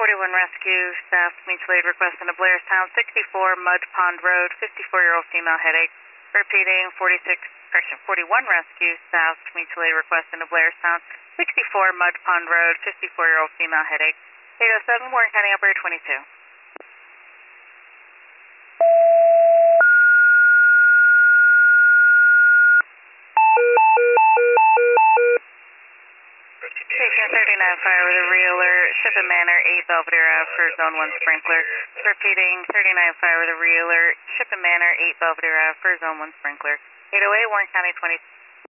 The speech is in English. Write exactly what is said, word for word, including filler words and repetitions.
forty-one Rescue, staff mutual aid request in Blairstown, sixty-four Mud Pond Road, fifty-four-year-old female headache. Repeating, forty-six, correction, forty-one Rescue, staff mutual aid request in Blairstown, sixty-four Mud Pond Road, fifty-four-year-old female headache. eight oh seven, Warren County, operator twenty-two. Station thirty-nine, fire with a reeler, Shipping Manor, eight Belvedere Ave for Zone one sprinkler. Repeating, thirty-nine, fire with a reeler, Shipping Manor, eight Belvedere Ave for Zone one sprinkler. eight oh eight, Warren County, twenty.